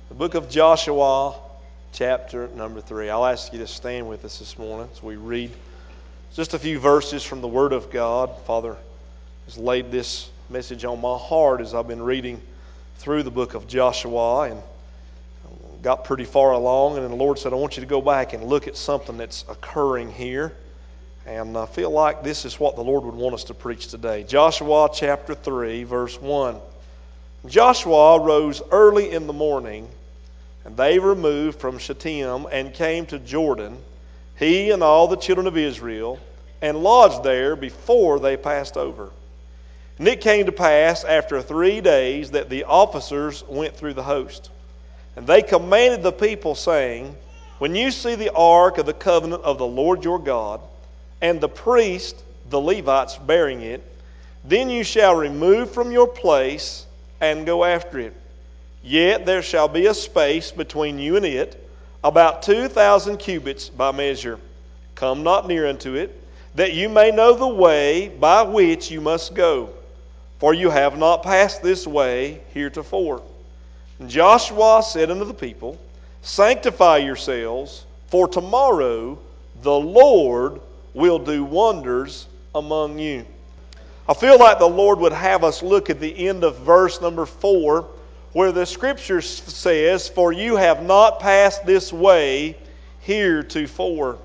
The book of Joshua, chapter number 3. I'll ask you to stand with us this morning as we read just a few verses from the Word of God. Father has laid this message on my heart as I've been reading through the book of Joshua and got pretty far along, and then the Lord said, I want you to go back and look at something that's occurring here. And I feel like this is what the Lord would want us to preach today. Joshua chapter 3, verse 1. Joshua rose early in the morning, and they removed from Shittim and came to Jordan, he and all the children of Israel, and lodged there before they passed over. And it came to pass after 3 days that the officers went through the host. And they commanded the people, saying, when you see the ark of the covenant of the Lord your God, and the priests, the Levites, bearing it, then you shall remove from your place and go after it. Yet there shall be a space between you and it, about 2,000 cubits by measure. Come not near unto it, that you may know the way by which you must go, for you have not passed this way heretofore. And Joshua said unto the people, sanctify yourselves, for tomorrow the Lord will do wonders among you. I feel like the Lord would have us look at the end of verse number 4, where the Scripture says, for you have not passed this way heretofore.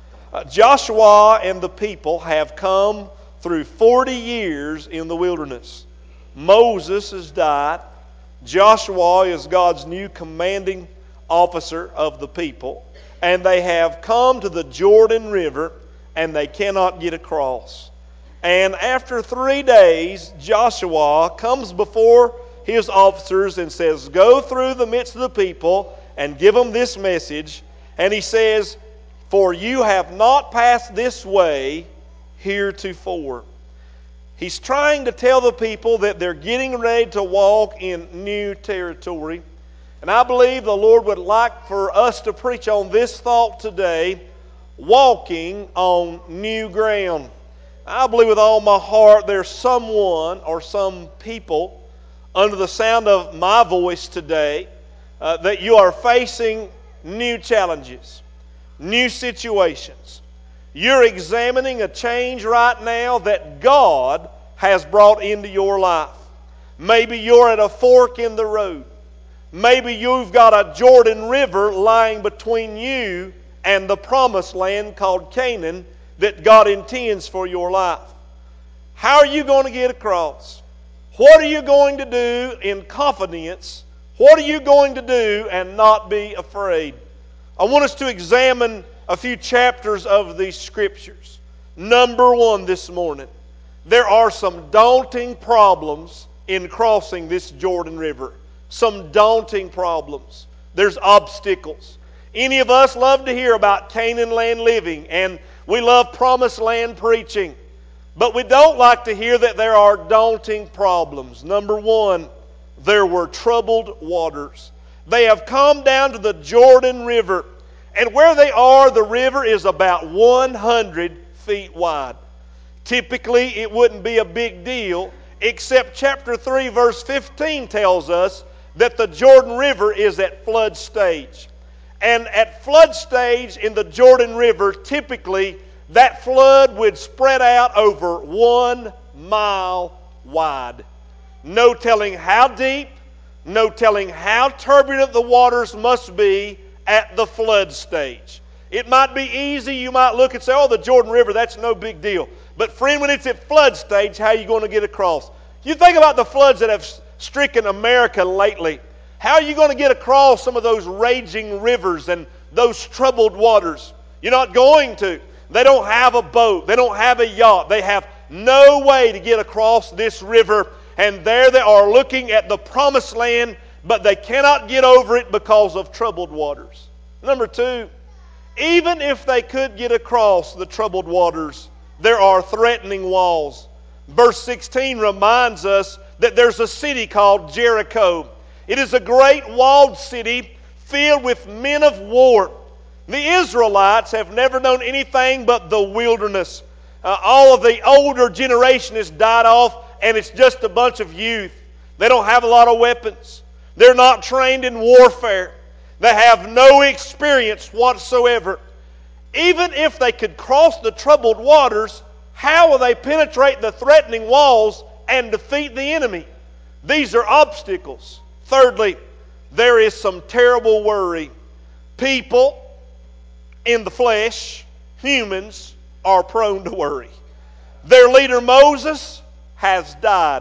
Joshua and the people have come through 40 years in the wilderness. Moses has died. Joshua is God's new commanding officer of the people. And they have come to the Jordan River, and they cannot get across. And after 3 days, Joshua comes before his officers and says, go through the midst of the people and give them this message. And he says, for you have not passed this way heretofore. He's trying to tell the people that they're getting ready to walk in new territory. And I believe the Lord would like for us to preach on this thought today, walking on new ground. I believe with all my heart there's someone or some people under the sound of my voice today that you are facing new challenges, new situations. You're examining a change right now that God has brought into your life. Maybe you're at a fork in the road. Maybe you've got a Jordan River lying between you and the promised land called Canaan that God intends for your life. How are you going to get across? What are you going to do in confidence? What are you going to do and not be afraid? I want us to examine a few chapters of these Scriptures. Number 1 this morning. There are some daunting problems in crossing this Jordan River. Some daunting problems. There's obstacles. Any of us love to hear about Canaan land living, and we love promised land preaching. But we don't like to hear that there are daunting problems. Number 1, there were troubled waters. They have come down to the Jordan River. And where they are, the river is about 100 feet wide. Typically, it wouldn't be a big deal, except chapter 3, verse 15 tells us that the Jordan River is at flood stage. And at flood stage in the Jordan River, typically, that flood would spread out over 1 mile wide. No telling how deep, no telling how turbulent the waters must be at the flood stage. It might be easy. You might look and say, oh, the Jordan River, that's no big deal. But friend, when it's at flood stage, how are you going to get across? You think about the floods that have stricken America lately. How are you going to get across some of those raging rivers and those troubled waters? You're not going to. They don't have a boat. They don't have a yacht. They have no way to get across this river. And there they are looking at the promised land, but they cannot get over it because of troubled waters. Number 2, even if they could get across the troubled waters, there are threatening walls. Verse 16 reminds us that there's a city called Jericho. It is a great walled city filled with men of war. The Israelites have never known anything but the wilderness. All of the older generation has died off, and it's just a bunch of youth. They don't have a lot of weapons. They're not trained in warfare. They have no experience whatsoever. Even if they could cross the troubled waters, how will they penetrate the threatening walls and defeat the enemy? These are obstacles. Thirdly, there is some terrible worry. People in the flesh, humans, are prone to worry. Their leader Moses has died.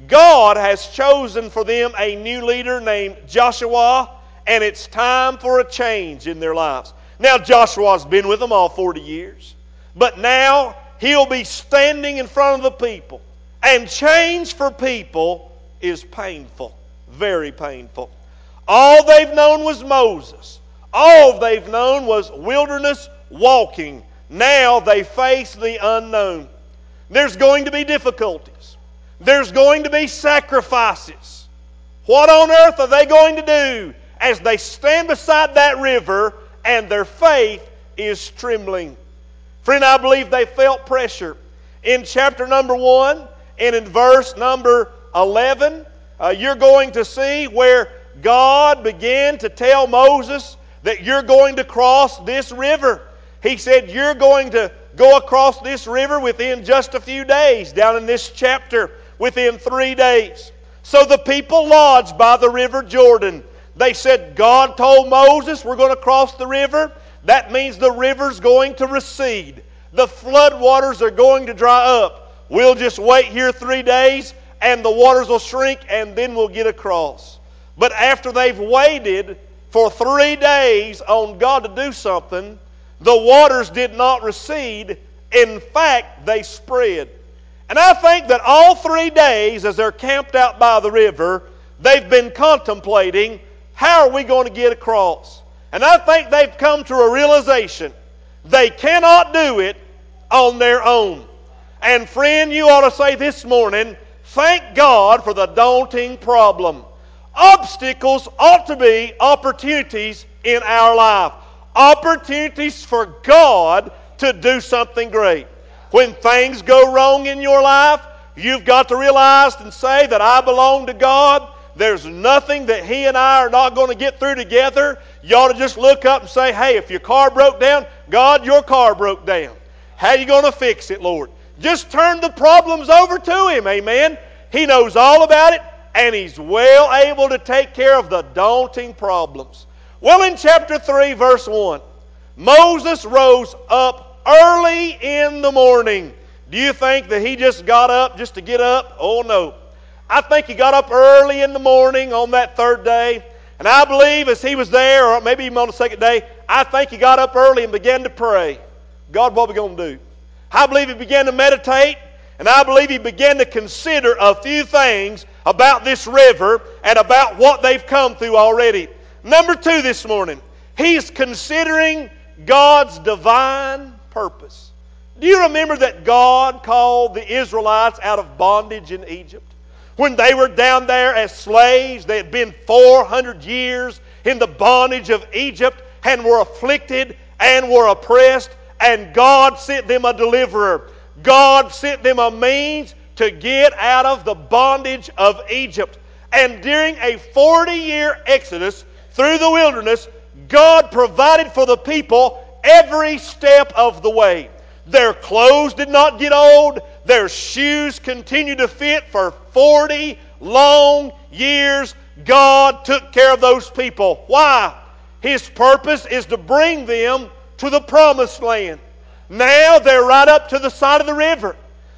God has chosen for them a new leader named Joshua, and it's time for a change in their lives. Now Joshua's been with them all 40 years, but now he'll be standing in front of the people. And change for people is painful, very painful. All they've known was Moses. All they've known was wilderness walking. Now they face the unknown. There's going to be difficulties. There's going to be sacrifices. What on earth are they going to do as they stand beside that river and their faith is trembling? Friend, I believe they felt pressure. In chapter number 1 and in verse number 11, you're going to see where God began to tell Moses that you're going to cross this river. He said you're going to go across this river within just a few days. Down in this chapter, within 3 days. So the people lodged by the river Jordan. They said, God told Moses we're going to cross the river. That means the river's going to recede. The flood waters are going to dry up. We'll just wait here 3 days and the waters will shrink and then we'll get across. But after they've waited for 3 days on God to do something, the waters did not recede. In fact, they spread. And I think that all 3 days as they're camped out by the river, they've been contemplating, how are we going to get across? And I think they've come to a realization they cannot do it on their own. And friend, you ought to say this morning, thank God for the daunting problem. Obstacles ought to be opportunities in our life. Opportunities for God to do something great. When things go wrong in your life, you've got to realize and say that I belong to God. There's nothing that He and I are not going to get through together. You ought to just look up and say, hey, if your car broke down, God, your car broke down. How are you going to fix it, Lord? Just turn the problems over to Him, amen? He knows all about it, and He's well able to take care of the daunting problems. Well, in chapter 3, verse 1, Moses rose up early in the morning. Do you think that he just got up just to get up? Oh, no. I think he got up early in the morning on that third day. And I believe as he was there, or maybe even on the second day, I think he got up early and began to pray. God, what are we going to do? I believe he began to meditate. And I believe he began to consider a few things about this river and about what they've come through already. Number 2 this morning, he's considering God's divine purpose. Do you remember that God called the Israelites out of bondage in Egypt? When they were down there as slaves, they had been 400 years in the bondage of Egypt and were afflicted and were oppressed, and God sent them a deliverer. God sent them a means to get out of the bondage of Egypt. And during a 40-year exodus through the wilderness, God provided for the people every step of the way. Their clothes did not get old. Their shoes continued to fit for 40 long years. God took care of those people. Why? His purpose is to bring them to the promised land. Now they're right up to the side of the river.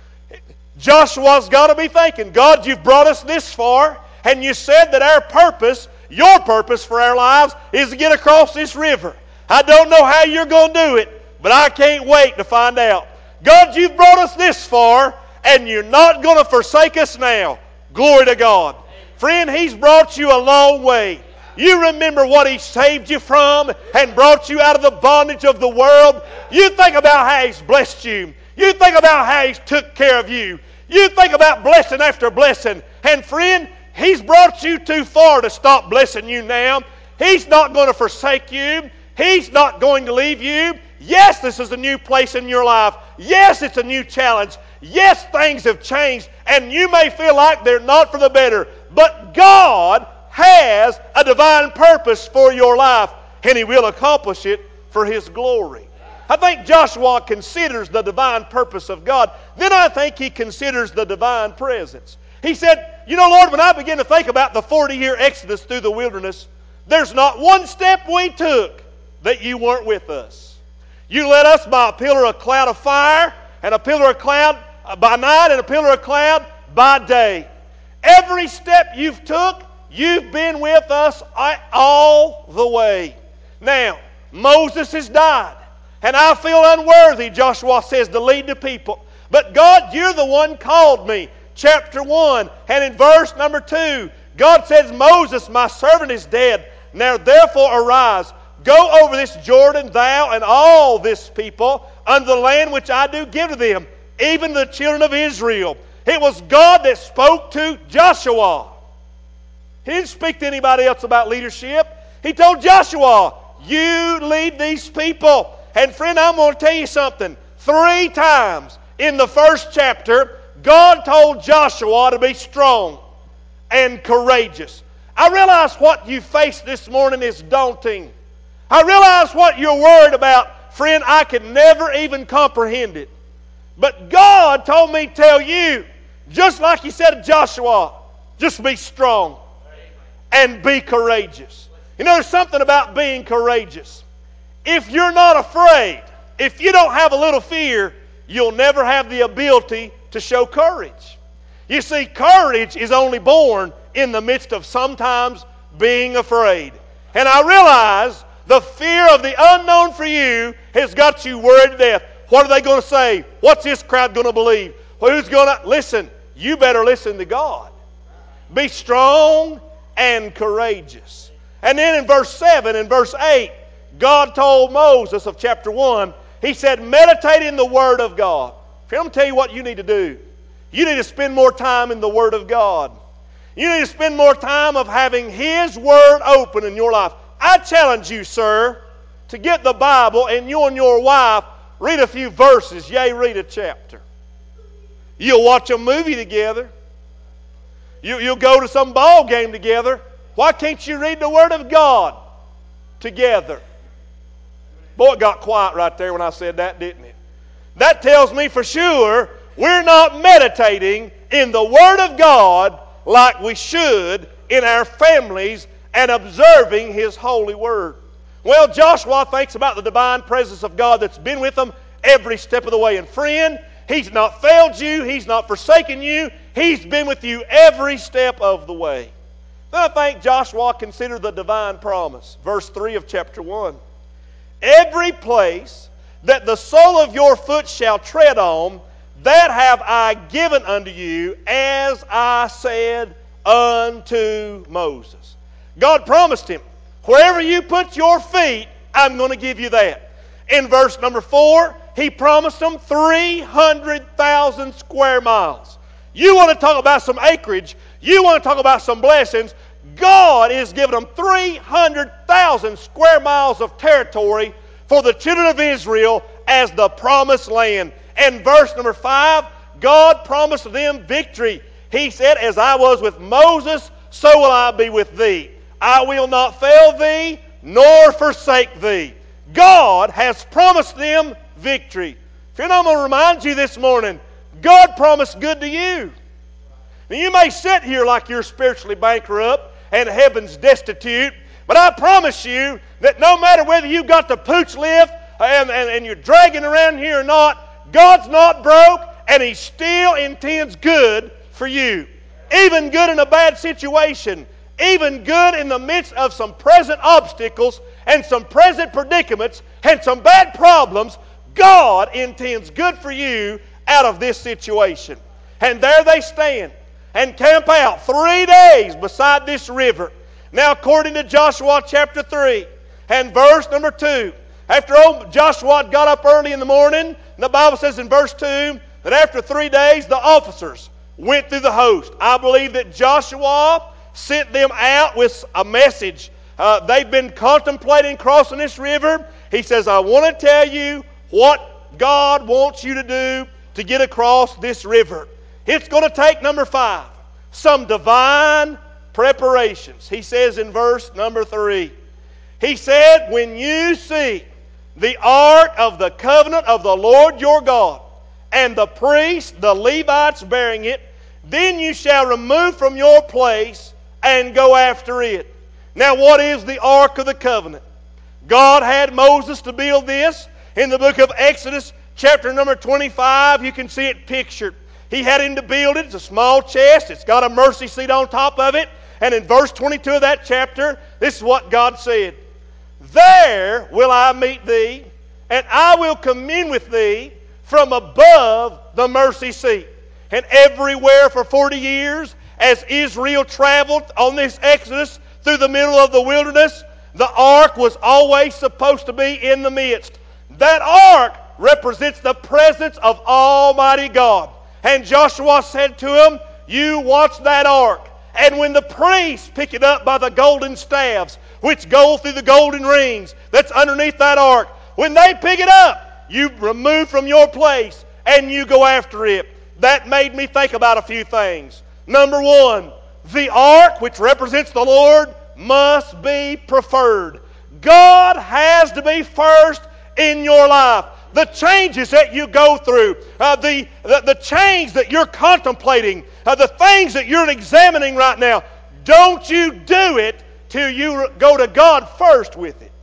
Joshua's got to be thinking, God, you've brought us this far, and you said that our purpose, your purpose for our lives, is to get across this river. I don't know how you're going to do it, but I can't wait to find out. God, you've brought us this far, and you're not going to forsake us now. Glory to God. Friend, He's brought you a long way. You remember what He saved you from and brought you out of the bondage of the world. You think about how He's blessed you. You think about how He's took care of you. You think about blessing after blessing. And friend, He's brought you too far to stop blessing you now. He's not going to forsake you. He's not going to leave you. Yes, this is a new place in your life. Yes, it's a new challenge. Yes, things have changed, and you may feel like they're not for the better. But God has a divine purpose for your life, and He will accomplish it for His glory. I think Joshua considers the divine purpose of God. Then I think he considers the divine presence. He said, you know, Lord, when I begin to think about the 40-year exodus through the wilderness, there's not one step we took that you weren't with us. You led us by a pillar of cloud of fire, and a pillar of cloud by night, and a pillar of cloud by day. Every step you've took, you've been with us all the way. Now, Moses has died, and I feel unworthy, Joshua says, to lead the people. But God, you're the one called me. Chapter 1, and in verse number 2, God says, Moses, my servant, is dead. Now therefore arise, go over this Jordan, thou and all this people, unto the land which I do give to them, even the children of Israel. It was God that spoke to Joshua. He didn't speak to anybody else about leadership. He told Joshua, you lead these people. And friend, I'm going to tell you something. 3 times in the first chapter, God told Joshua to be strong and courageous. I realize what you face this morning is daunting. I realize what you're worried about. Friend, I could never even comprehend it. But God told me to tell you, just like He said to Joshua, just be strong and be courageous. You know, there's something about being courageous. If you're not afraid, if you don't have a little fear, you'll never have the ability to show courage. You see, courage is only born in the midst of sometimes being afraid. And I realize the fear of the unknown for you has got you worried to death. What are they going to say? What's this crowd going to believe? Who's going to... Listen, you better listen to God. Be strong and courageous. And then in verse 7 and verse 8, God told Moses of chapter 1, He said, meditate in the Word of God. I'm going to tell you what you need to do. You need to spend more time in the Word of God. You need to spend more time of having His Word open in your life. I challenge you, sir, to get the Bible and you and your wife read a few verses, yea, read a chapter. You'll watch a movie together. You'll go to some ball game together. Why can't you read the Word of God together? Boy, it got quiet right there when I said that, didn't it? That tells me for sure we're not meditating in the Word of God like we should in our families and observing His holy Word. Well, Joshua thinks about the divine presence of God that's been with them every step of the way. And friend, He's not failed you. He's not forsaken you. He's been with you every step of the way. Then I think Joshua considered the divine promise. Verse 3 of chapter 1. Every place that the sole of your foot shall tread on, that have I given unto you, as I said unto Moses. God promised him, wherever you put your feet, I'm going to give you that. In verse number 4, He promised them 300,000 square miles. You want to talk about some acreage, you want to talk about some blessings, God is giving them 300,000 square miles of territory for the children of Israel as the promised land. And verse number 5, God promised them victory. He said, as I was with Moses, so will I be with thee. I will not fail thee, nor forsake thee. God has promised them victory. Friend, I'm going to remind you this morning, God promised good to you. Now, you may sit here like you're spiritually bankrupt and heaven's destitute, but I promise you that no matter whether you've got the pooch lift and you're dragging around here or not, God's not broke and He still intends good for you. Even good in a bad situation. Even good in the midst of some present obstacles and some present predicaments and some bad problems, God intends good for you out of this situation. And there they stand and camp out 3 days beside this river. Now, according to Joshua chapter 3 and verse number 2, after old Joshua got up early in the morning, the Bible says in verse 2 that after 3 days the officers went through the host. I believe that Joshua sent them out with a message. They've been contemplating crossing this river. He says, I want to tell you what God wants you to do to get across this river. It's going to take, number 5, some divine preparations. He says in verse number 3, he said, when you see the ark of the covenant of the Lord your God, and the priests, the Levites, bearing it, then you shall remove from your place and go after it. Now what is the ark of the covenant? God had Moses to build this. In the book of Exodus, chapter number 25, you can see it pictured. He had him to build it. It's a small chest. It's got a mercy seat on top of it. And in verse 22 of that chapter, this is what God said. There will I meet thee, and I will commune with thee from above the mercy seat. And everywhere for 40 years, as Israel traveled on this Exodus through the middle of the wilderness, the ark was always supposed to be in the midst. That ark represents the presence of Almighty God. And Joshua said to him, you watch that ark. And when the priests pick it up by the golden staves, which go through the golden rings that's underneath that ark, when they pick it up, you remove from your place and you go after it. That made me think about a few things. Number one, the ark, which represents the Lord, must be preferred. God has to be first in your life. The changes that you go through, the change that you're contemplating, the things that you're examining right now, don't you do it till you go to God first with it.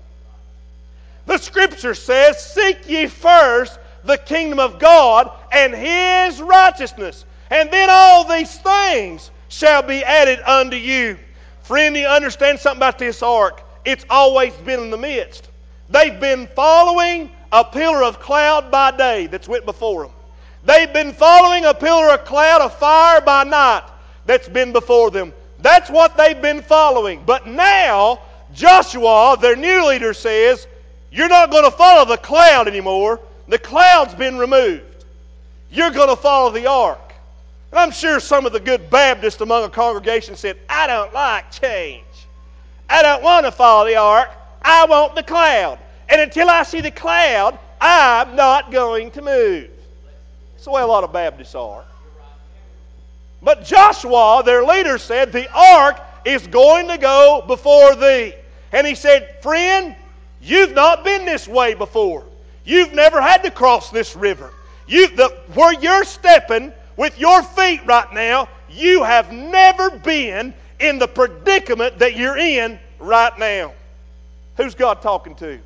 The Scripture says, seek ye first the kingdom of God and His righteousness, and then all these things shall be added unto you. Friend, do you understand something about this ark? It's always been in the midst. They've been following a pillar of cloud by day that's went before them. They've been following a pillar of cloud of fire by night that's been before them. That's what they've been following. But now, Joshua, their new leader, says, you're not going to follow the cloud anymore. The cloud's been removed. You're going to follow the ark. And I'm sure some of the good Baptists among a congregation said, I don't like change. I don't want to follow the ark. I want the cloud. And until I see the cloud, I'm not going to move. That's the way a lot of Baptists are. But Joshua, their leader, said, the ark is going to go before thee. And he said, friend, you've not been this way before. You've never had to cross this river. Where you're stepping with your feet right now, you have never been in the predicament that you're in right now. Who's God talking to?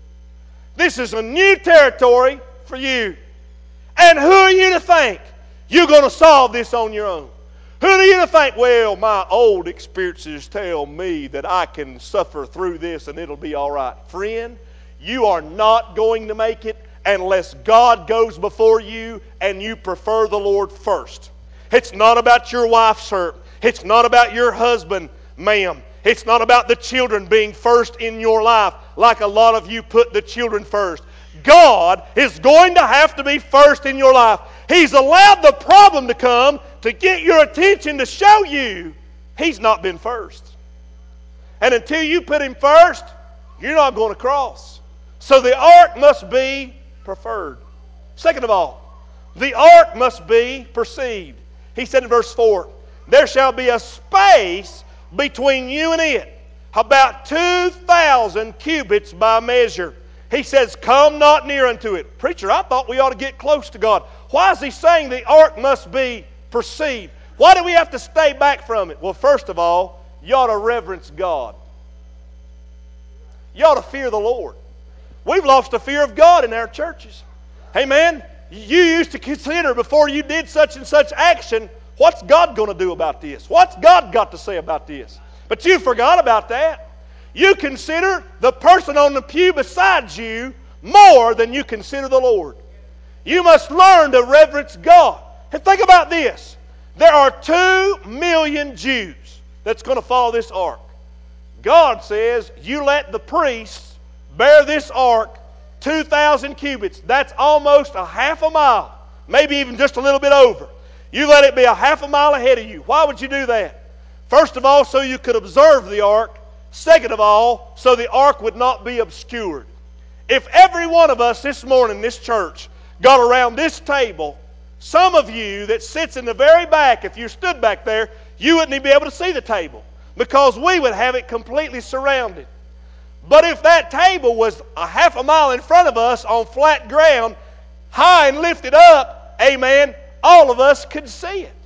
This is a new territory for you. And who are you to think you're going to solve this on your own? Who are you to think, well, my old experiences tell me that I can suffer through this and it'll be all right. Friend, you are not going to make it unless God goes before you and you prefer the Lord first. It's not about your wife, sir. It's not about your husband, ma'am. It's not about the children being first in your life like a lot of you put the children first. God is going to have to be first in your life. He's allowed the problem to come to get your attention to show you He's not been first. And until you put Him first, you're not going to cross. So the ark must be preferred. Second of all, the ark must be perceived. He said in verse 4, there shall be a space between you and it, about 2,000 cubits by measure. He says, come not near unto it. Preacher, I thought we ought to get close to God. Why is he saying the ark must be perceived? Why do we have to stay back from it? Well, first of all, you ought to reverence God. You ought to fear the Lord. We've lost the fear of God in our churches. Amen? You used to consider before you did such and such action, what's God going to do about this? What's God got to say about this? But you forgot about that. You consider the person on the pew beside you more than you consider the Lord. You must learn to reverence God. And think about this. There are 2 million Jews that's going to follow this ark. God says, you let the priests bear this ark 2,000 cubits. That's almost a half a mile, maybe even just a little bit over. You let it be a half a mile ahead of you. Why would you do that? First of all, so you could observe the ark. Second of all, so the ark would not be obscured. If every one of us this morning, this church, got around this table, some of you that sits in the very back, if you stood back there, you wouldn't even be able to see the table. because we would have it completely surrounded. But if that table was a half a mile in front of us on flat ground, high and lifted up, amen, all of us could see it.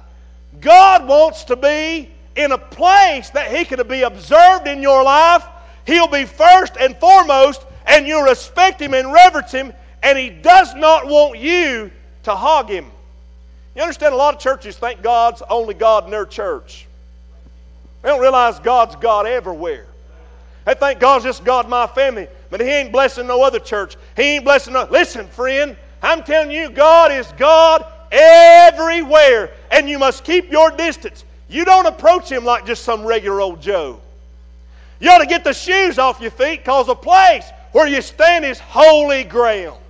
God wants to be in a place that He can be observed in your life. He'll be first and foremost, and you'll respect Him and reverence Him, and He does not want you to hog Him. You understand, a lot of churches think God's only God in their church. They don't realize God's God everywhere. They think God's just God in my family, but He ain't blessing no other church. He ain't blessing no... Listen, friend, I'm telling you, God is God everywhere, and you must keep your distance. You don't approach Him like just some regular old Joe. You ought to get the shoes off your feet, because the place where you stand is holy ground.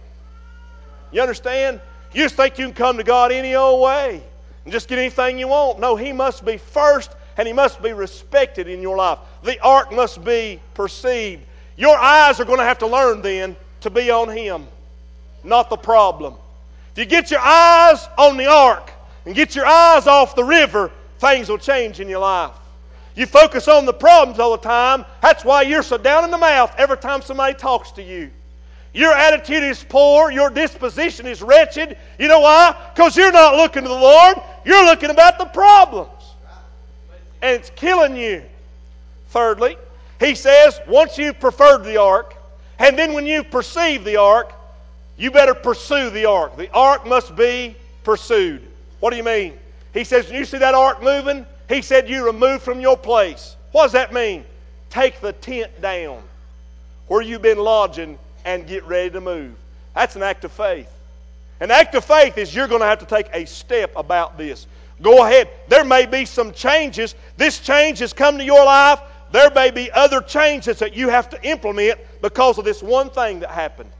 You understand? You just think you can come to God any old way and just get anything you want. No, He must be first, and He must be respected in your life. The ark must be perceived. Your eyes are going to have to learn then to be on Him, not the problem. If you get your eyes on the ark and get your eyes off the river, things will change in your life. You focus on the problems all the time. That's why you're so down in the mouth every time somebody talks to you. Your attitude is poor. Your disposition is wretched. You know why? Because you're not looking to the Lord. You're looking about the problems. And it's killing you. Thirdly, He says, once you've preferred the ark, and then when you perceive the ark, you better pursue the ark. The ark must be pursued. What do you mean? He says, when you see that ark moving, He said you remove from your place. What does that mean? Take the tent down where you've been lodging and get ready to move. That's an act of faith. An act of faith is you're going to have to take a step about this. Go ahead. There may be some changes. This change has come to your life. There may be other changes that you have to implement because of this one thing that happened.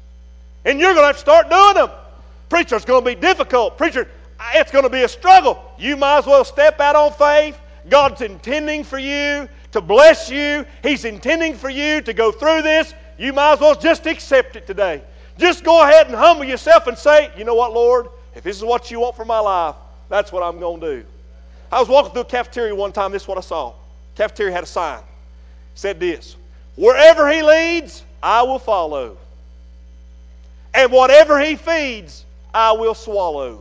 And you're going to have to start doing them. Preacher, it's going to be difficult. Preacher, it's going to be a struggle. You might as well step out on faith. God's intending for you to bless you. He's intending for you to go through this. You might as well just accept it today. Just go ahead and humble yourself and say, you know what, Lord? If this is what you want for my life, that's what I'm going to do. I was walking through a cafeteria one time. This is what I saw. The cafeteria had a sign. It said this: wherever He leads, I will follow. And whatever He feeds, I will swallow.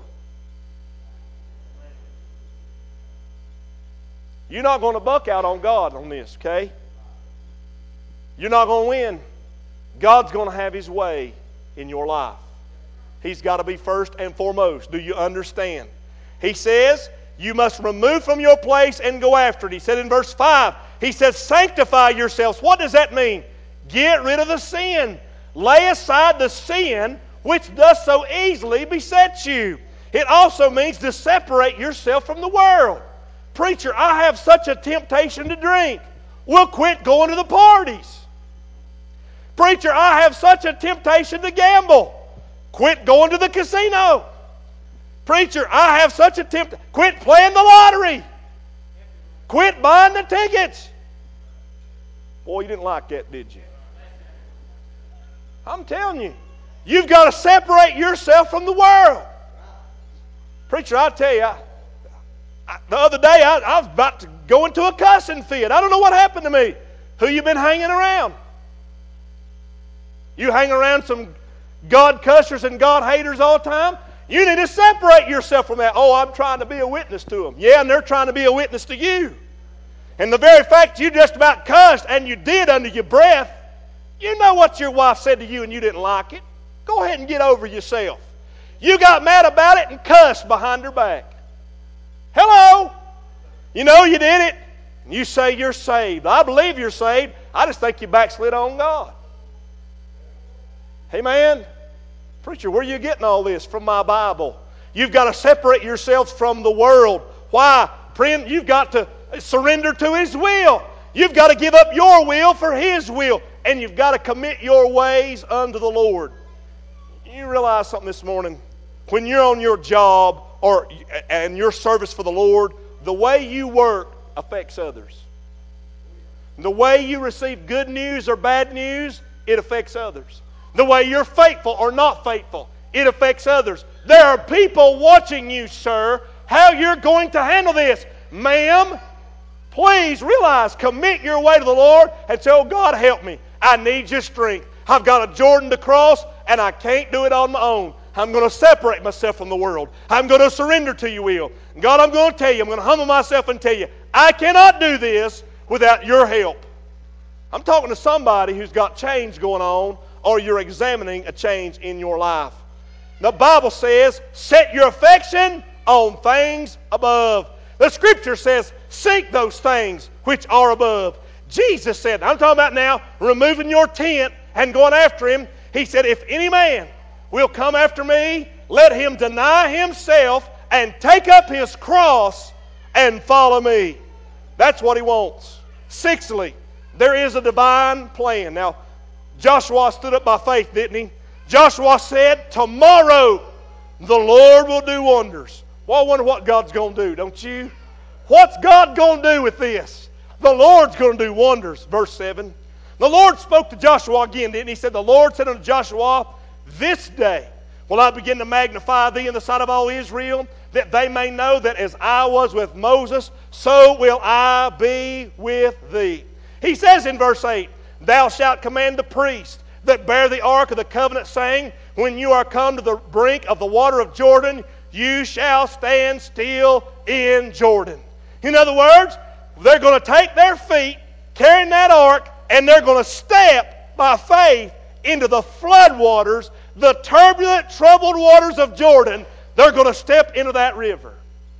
You're not going to buck out on God on this, okay? You're not going to win. God's going to have His way in your life. He's got to be first and foremost. Do you understand? He says, you must remove from your place and go after it. He said in verse 5, He says, sanctify yourselves. What does that mean? Get rid of the sin. Lay aside the sin which does so easily beset you. It also means to separate yourself from the world. Preacher, I have such a temptation to drink. We'll quit going to the parties. Preacher, I have such a temptation to gamble. Quit going to the casino. Preacher, I have such a temptation. Quit playing the lottery. Quit buying the tickets. Boy, you didn't like that, did you? I'm telling you. You've got to separate yourself from the world. Preacher, I tell you, the other day I was about to go into a cussing fit. I don't know what happened to me. Who you been hanging around? You hang around some God cussers and God haters all the time? You need to separate yourself from that. Oh, I'm trying to be a witness to them. Yeah, and they're trying to be a witness to you. And the very fact you just about cussed, and you did under your breath, you know what your wife said to you and you didn't like it. Go ahead and get over yourself. You got mad about it and cussed behind her back. Hello? You know you did it. And you say you're saved. I believe you're saved. I just think you backslid on God. Amen? Preacher, where are you getting all this? From my Bible. You've got to separate yourselves from the world. Why? Friend, you've got to surrender to His will. You've got to give up your will for His will. And you've got to commit your ways unto the Lord. You realize something this morning? When you're on your job and your service for the Lord, the way you work affects others. The way you receive good news or bad news, it affects others. The way you're faithful or not faithful, it affects others. There are people watching you, sir, how you're going to handle this. Ma'am, Please realize, commit your way to the Lord and say, oh God, help me. I need your strength. I've got a Jordan to cross and I can't do it on my own. I'm going to separate myself from the world. I'm going to surrender to your will. And God, I'm going to tell you, I'm going to humble myself and tell you, I cannot do this without your help. I'm talking to somebody who's got change going on, or you're examining a change in your life. The Bible says, set your affection on things above. The Scripture says, seek those things which are above. Jesus said, I'm talking about now removing your tent and going after Him. He said, if any man will come after me, let him deny himself and take up his cross and follow me. That's what He wants. Sixthly, there is a divine plan. Now, Joshua stood up by faith, didn't he? Joshua said, tomorrow the Lord will do wonders. Well, I wonder what God's going to do, don't you? What's God going to do with this? The Lord's going to do wonders. Verse 7. The Lord spoke to Joshua again, didn't He? He said, the Lord said unto Joshua, this day will I begin to magnify thee in the sight of all Israel, that they may know that as I was with Moses, so will I be with thee. He says in verse 8, thou shalt command the priest that bear the ark of the covenant, saying, when you are come to the brink of the water of Jordan, you shall stand still in Jordan. In other words, they're going to take their feet carrying that ark, and they're going to step by faith into the flood waters, the turbulent, troubled waters of Jordan. They're going to step into that river.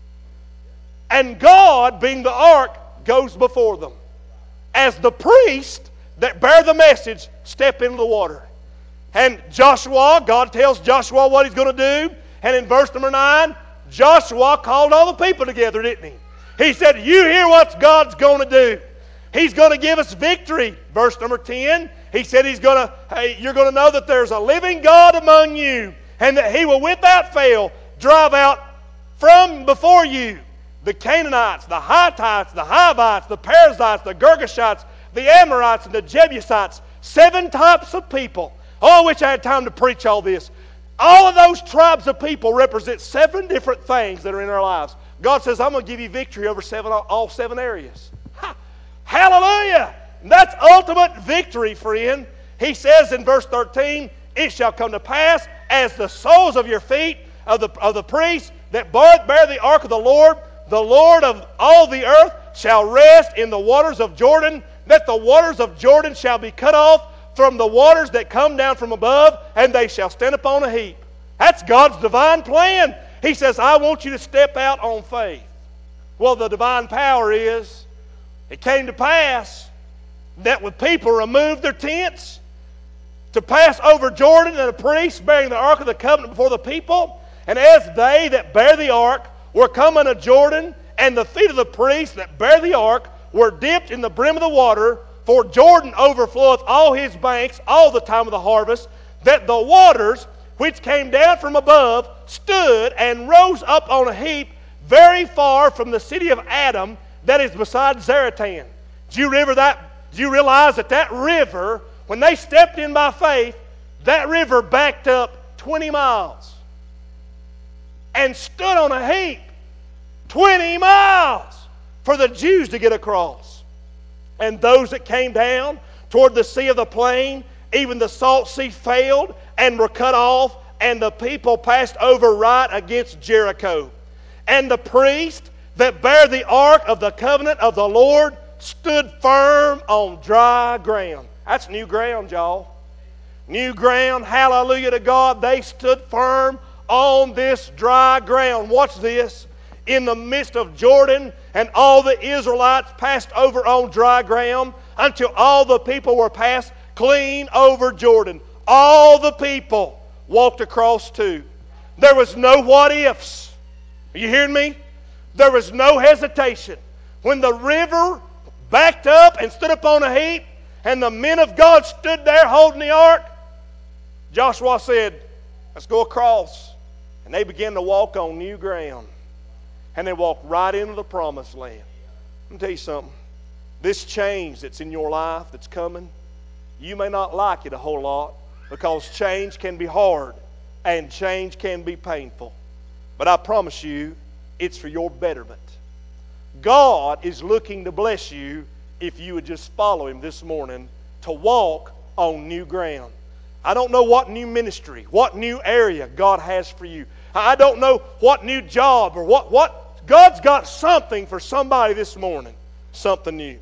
And God, being the ark, goes before them. As the priest that bear the message step into the water. And Joshua, God tells Joshua what He's going to do. And in verse number 9, Joshua called all the people together, didn't he? He said, you hear what God's going to do. He's going to give us victory. Verse number 10, He said you're going to know that there's a living God among you, and that He will without fail drive out from before you the Canaanites, the Hittites, the Hivites, the Perizzites, the Girgashites, the Amorites, and the Jebusites. 7 types of people. Oh, I wish I had time to preach all this. All of those tribes of people represent 7 different things that are in our lives. God says, I'm going to give you victory over all 7 areas. Ha! Hallelujah! That's ultimate victory, friend. He says in verse 13, it shall come to pass as the soles of your feet of the priests that bear the ark of the Lord of all the earth shall rest in the waters of Jordan, that the waters of Jordan shall be cut off from the waters that come down from above, and they shall stand upon a heap. That's God's divine plan. He says, I want you to step out on faith. Well, the divine power is, it came to pass that when people removed their tents to pass over Jordan, and the priests bearing the ark of the covenant before the people, and as they that bear the ark were come unto Jordan, and the feet of the priests that bear the ark were dipped in the brim of the water, for Jordan overfloweth all his banks all the time of the harvest, that the waters which came down from above stood and rose up on a heap very far from the city of Adam, that is beside Zaratan. Do you realize that river, when they stepped in by faith, that river backed up 20 miles and stood on a heap 20 miles for the Jews to get across. And those that came down toward the sea of the plain, even the salt sea failed and were cut off, and the people passed over right against Jericho. And the priest that bare the ark of the covenant of the Lord stood firm on dry ground. That's new ground, y'all. New ground, hallelujah to God. They stood firm on this dry ground. Watch this. In the midst of Jordan, and all the Israelites passed over on dry ground until all the people were passed clean over Jordan. All the people walked across too. There was no what ifs. Are you hearing me? There was no hesitation. When the river backed up and stood upon a heap, and the men of God stood there holding the ark, Joshua said, let's go across. And they began to walk on new ground. And they walked right into the promised land. Let me tell you something. This change that's in your life that's coming, you may not like it a whole lot, because change can be hard and change can be painful. But I promise you, it's for your betterment. God is looking to bless you if you would just follow Him this morning to walk on new ground. I don't know what new ministry, what new area God has for you. I don't know what new job or what God's got something for somebody this morning. Something new.